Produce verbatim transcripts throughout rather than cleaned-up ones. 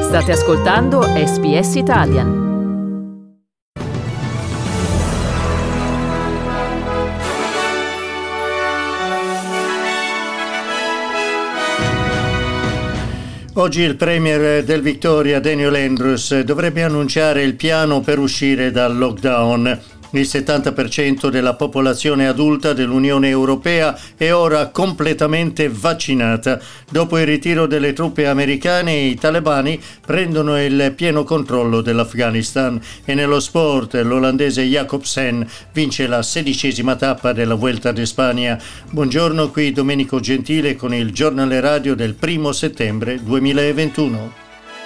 State ascoltando S B S Italian. Oggi il premier del Victoria, Daniel Andrews, dovrebbe annunciare il piano per uscire dal lockdown. Il settanta per cento della popolazione adulta dell'Unione Europea è ora completamente vaccinata. Dopo il ritiro delle truppe americane, i talebani prendono il pieno controllo dell'Afghanistan. E nello sport, l'olandese Jacobsen vince la sedicesima tappa della Vuelta di Spagna. Buongiorno, qui Domenico Gentile con il giornale radio del primo settembre duemilaventuno.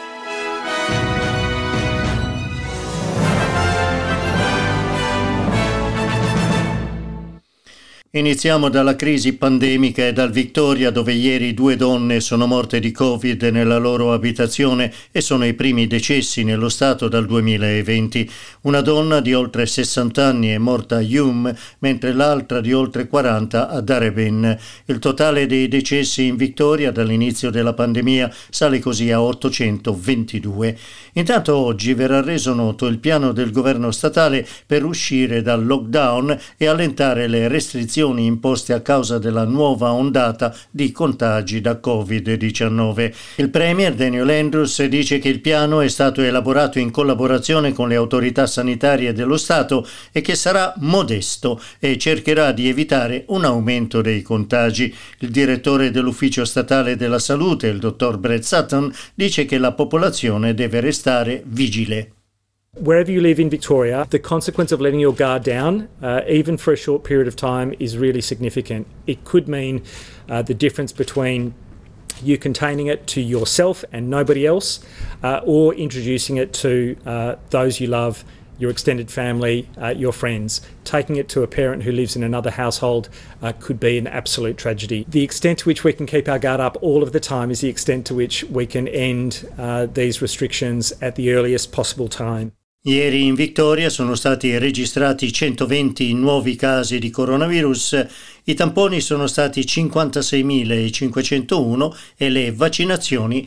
Iniziamo dalla crisi pandemica e dal Victoria, dove ieri due donne sono morte di Covid nella loro abitazione e sono i primi decessi nello Stato dal duemilaventi. Una donna di oltre sessanta anni è morta a Hume, mentre l'altra di oltre quaranta a Darebin. Il totale dei decessi in Victoria dall'inizio della pandemia sale così a ottocentoventidue. Intanto oggi verrà reso noto il piano del governo statale per uscire dal lockdown e allentare le restrizioni imposte a causa della nuova ondata di contagi da covid diciannove. Il premier Daniel Andrews dice che il piano è stato elaborato in collaborazione con le autorità sanitarie dello Stato e che sarà modesto e cercherà di evitare un aumento dei contagi. Il direttore dell'Ufficio Statale della Salute, il dottor Brett Sutton, dice che la popolazione deve restare vigile. Wherever you live in Victoria, the consequence of letting your guard down, uh, even for a short period of time, is really significant. It could mean uh, the difference between you containing it to yourself and nobody else, uh, or introducing it to uh, those you love, your extended family, uh, your friends. Taking it to a parent who lives in another household uh, could be an absolute tragedy. The extent to which we can keep our guard up all of the time is the extent to which we can end uh, these restrictions at the earliest possible time. Ieri in Victoria sono stati registrati centoventi nuovi casi di coronavirus, i tamponi sono stati cinquantaseimilacinquecentouno e le vaccinazioni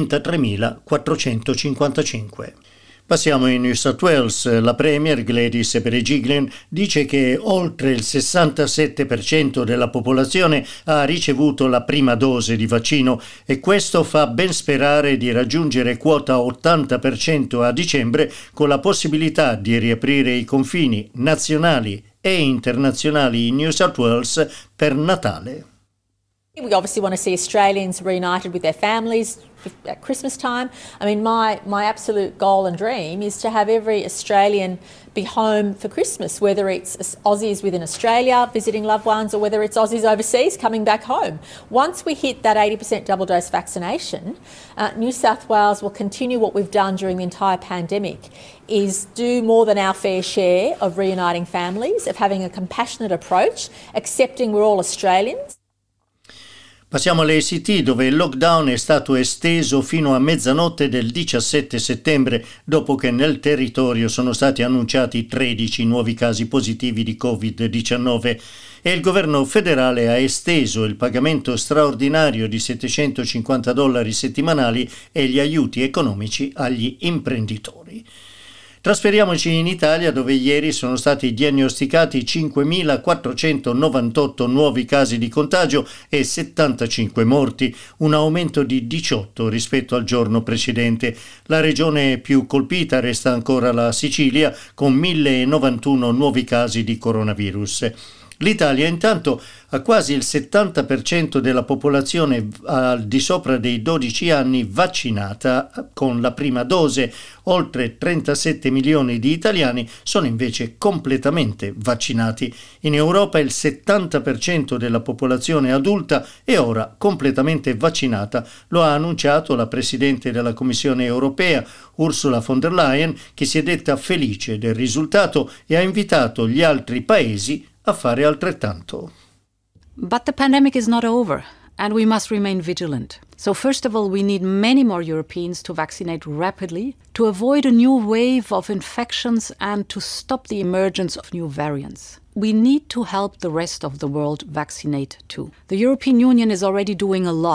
trentatremilaquattrocentocinquantacinque. Passiamo in New South Wales. La premier Gladys Berejiklian dice che oltre il sessantasette per cento della popolazione ha ricevuto la prima dose di vaccino e questo fa ben sperare di raggiungere quota ottanta per cento a dicembre, con la possibilità di riaprire i confini nazionali e internazionali in New South Wales per Natale. We obviously want to see Australians reunited with their families at Christmas time. I mean, my, my absolute goal and dream is to have every Australian be home for Christmas, whether it's Aussies within Australia visiting loved ones or whether it's Aussies overseas coming back home. Once we hit that eighty percent double dose vaccination, uh, New South Wales will continue what we've done during the entire pandemic, is do more than our fair share of reuniting families, of having a compassionate approach, accepting we're all Australians. Passiamo all'A C T, dove il lockdown è stato esteso fino a mezzanotte del diciassette settembre, dopo che nel territorio sono stati annunciati tredici nuovi casi positivi di covid diciannove e il governo federale ha esteso il pagamento straordinario di settecentocinquanta dollari settimanali e gli aiuti economici agli imprenditori. Trasferiamoci in Italia, dove ieri sono stati diagnosticati cinquemilaquattrocentonovantotto nuovi casi di contagio e settantacinque morti, un aumento di diciotto rispetto al giorno precedente. La regione più colpita resta ancora la Sicilia, con mille novantuno nuovi casi di coronavirus. L'Italia intanto ha quasi il settanta per cento della popolazione al di sopra dei dodici anni vaccinata con la prima dose. Oltre trentasette milioni di italiani sono invece completamente vaccinati. In Europa il settanta per cento della popolazione adulta è ora completamente vaccinata. Lo ha annunciato la Presidente della Commissione Europea, Ursula von der Leyen, che si è detta felice del risultato e ha invitato gli altri paesi a fare altrettanto. But the pandemic is not over, and we must remain vigilant. So first of all, we need many more Europeans to vaccinate rapidly, to avoid a new wave of infections and to stop the emergence of new variants. We need to help the rest of the world vaccinate too. The European Union is already doing a lot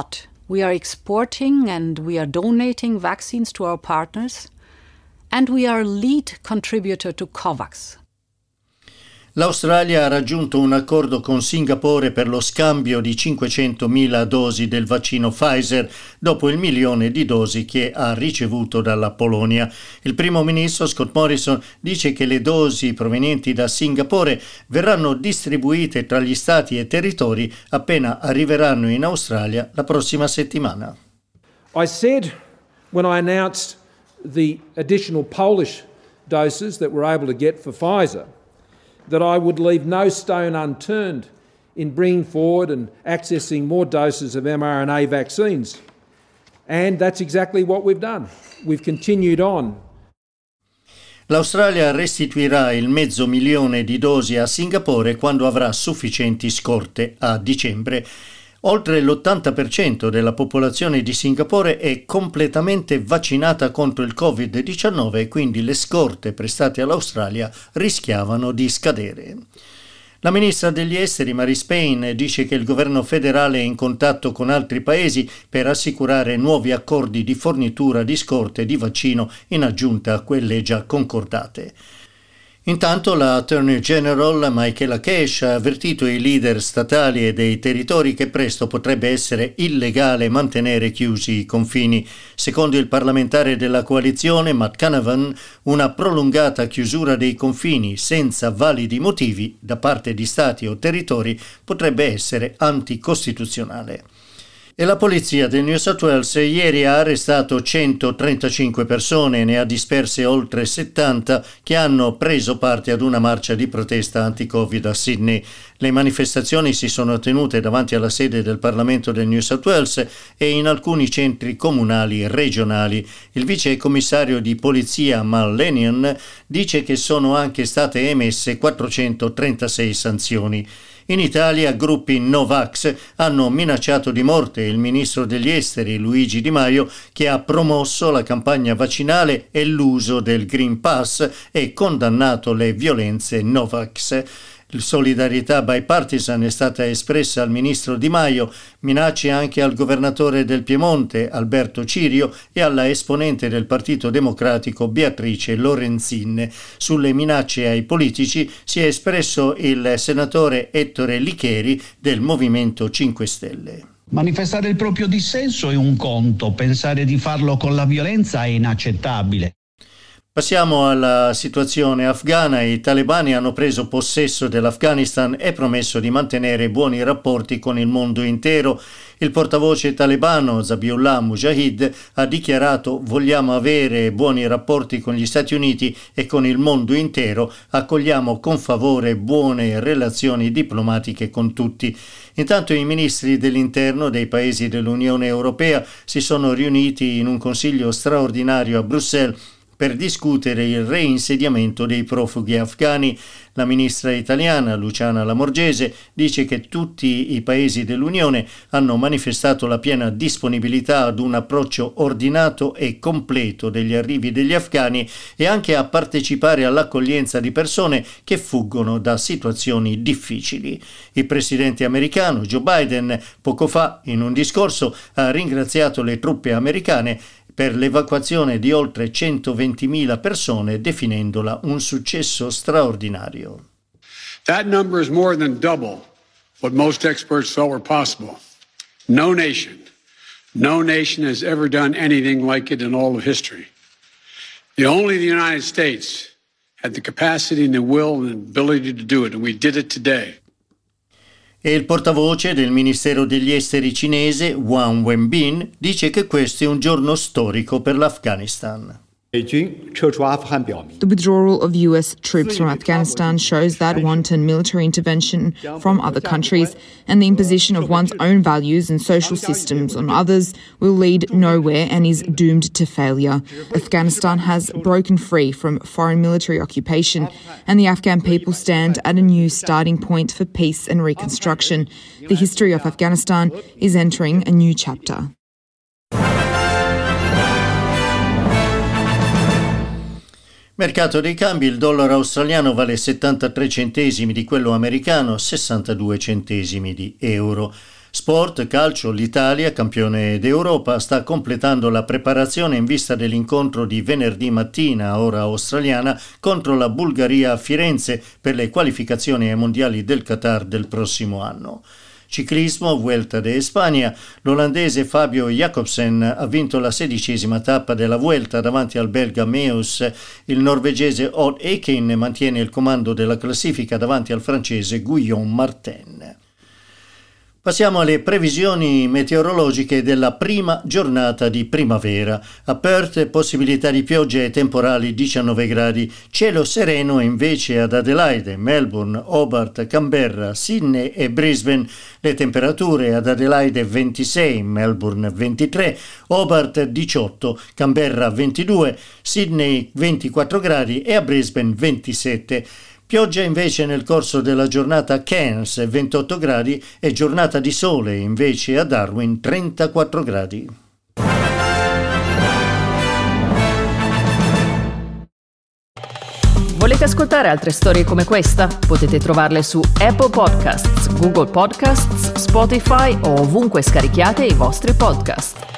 We are exporting and we are donating vaccines to our partners, and we are a lead contributor to COVAX. L'Australia ha raggiunto un accordo con Singapore per lo scambio di cinquecentomila dosi del vaccino Pfizer dopo il milione di dosi che ha ricevuto dalla Polonia. Il primo ministro Scott Morrison dice che le dosi provenienti da Singapore verranno distribuite tra gli stati e territori appena arriveranno in Australia la prossima settimana. I said when I announced the additional Polish doses that we're able to get for Pfizer that I would leave no stone unturned in bringing forward and accessing more doses of mRNA vaccines. And that's exactly what we've done. We've continued on. L'Australia restituirà il mezzo milione di dosi a Singapore quando avrà sufficienti scorte a dicembre. Oltre l'ottanta per cento della popolazione di Singapore è completamente vaccinata contro il covid diciannove e quindi le scorte prestate all'Australia rischiavano di scadere. La ministra degli esteri Marise Payne dice che il governo federale è in contatto con altri paesi per assicurare nuovi accordi di fornitura di scorte di vaccino in aggiunta a quelle già concordate. Intanto la Attorney General Michaela Cash ha avvertito i leader statali e dei territori che presto potrebbe essere illegale mantenere chiusi i confini. Secondo il parlamentare della coalizione Matt Canavan, una prolungata chiusura dei confini senza validi motivi da parte di stati o territori potrebbe essere anticostituzionale. E la polizia del New South Wales ieri ha arrestato centotrentacinque persone e ne ha disperse oltre settanta che hanno preso parte ad una marcia di protesta anti-Covid a Sydney. Le manifestazioni si sono tenute davanti alla sede del Parlamento del New South Wales e in alcuni centri comunali regionali. Il vice commissario di polizia Mal Lennion dice che sono anche state emesse quattrocentotrentasei sanzioni. In Italia gruppi Novax hanno minacciato di morte il ministro degli esteri Luigi Di Maio, che ha promosso la campagna vaccinale e l'uso del Green Pass e condannato le violenze Novax. Solidarietà bipartisan è stata espressa al ministro Di Maio, minacce anche al governatore del Piemonte Alberto Cirio e alla esponente del Partito Democratico Beatrice Lorenzin. Sulle minacce ai politici si è espresso il senatore Ettore Licheri del Movimento cinque Stelle. Manifestare il proprio dissenso è un conto, pensare di farlo con la violenza è inaccettabile. Passiamo alla situazione afghana. I talebani hanno preso possesso dell'Afghanistan e promesso di mantenere buoni rapporti con il mondo intero. Il portavoce talebano Zabiullah Mujahid ha dichiarato: vogliamo avere buoni rapporti con gli Stati Uniti e con il mondo intero, accogliamo con favore buone relazioni diplomatiche con tutti. Intanto i ministri dell'interno dei paesi dell'Unione Europea si sono riuniti in un consiglio straordinario a Bruxelles per discutere il reinsediamento dei profughi afghani. La ministra italiana Luciana Lamorgese dice che tutti i paesi dell'Unione hanno manifestato la piena disponibilità ad un approccio ordinato e completo degli arrivi degli afghani e anche a partecipare all'accoglienza di persone che fuggono da situazioni difficili. Il presidente americano Joe Biden poco fa, in un discorso, ha ringraziato le truppe americane per l'evacuazione di oltre centoventimila persone, definendola un successo straordinario. That number is more than double what most experts thought were possible. No nation, no nation has ever done anything like it in all of history. The only the United States had the capacity and the will and the ability to do it, and we did it today. E il portavoce del Ministero degli Esteri cinese, Wang Wenbin, dice che questo è un giorno storico per l'Afghanistan. The withdrawal of U S troops from Afghanistan shows that wanton military intervention from other countries and the imposition of one's own values and social systems on others will lead nowhere and is doomed to failure. Afghanistan has broken free from foreign military occupation and the Afghan people stand at a new starting point for peace and reconstruction. The history of Afghanistan is entering a new chapter. Mercato dei cambi: il dollaro australiano vale settantatré centesimi di quello americano, sessantadue centesimi di euro. Sport, calcio, l'Italia, campione d'Europa, sta completando la preparazione in vista dell'incontro di venerdì mattina, ora australiana, contro la Bulgaria a Firenze per le qualificazioni ai mondiali del Qatar del prossimo anno. Ciclismo, Vuelta de España, l'olandese Fabio Jacobsen ha vinto la sedicesima tappa della Vuelta davanti al belga Meus. Il norvegese Odd Eiken mantiene il comando della classifica davanti al francese Guillaume Martin. Passiamo alle previsioni meteorologiche della prima giornata di primavera. A Perth possibilità di piogge e temporali diciannove gradi, cielo sereno invece ad Adelaide, Melbourne, Hobart, Canberra, Sydney e Brisbane. Le temperature ad Adelaide ventisei, Melbourne ventitré, Hobart diciotto, Canberra ventidue, Sydney ventiquattro gradi e a Brisbane ventisette. Pioggia invece nel corso della giornata a Cairns, ventotto gradi, e giornata di sole invece a Darwin, trentaquattro gradi. Volete ascoltare altre storie come questa? Potete trovarle su Apple Podcasts, Google Podcasts, Spotify o ovunque scarichiate i vostri podcast.